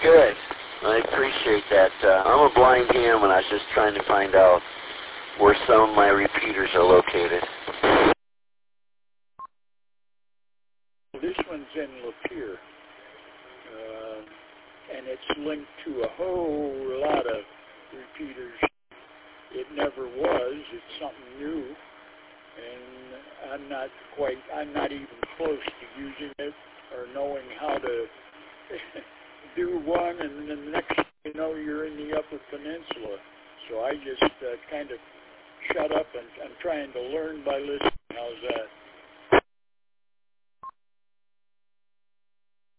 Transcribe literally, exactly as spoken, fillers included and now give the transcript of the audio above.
good. I appreciate that. Uh, I'm a blind ham, and I was just trying to find out where some of my repeaters are located. This one's in Lapeer, uh, and it's linked to a whole lot of repeaters. It never was. It's something new, and I'm not quite, I'm not even close to using it or knowing how to do one, and then the next thing you know, you're in the Upper Peninsula. So I just uh, kind of shut up and I'm trying to learn by listening. How's that?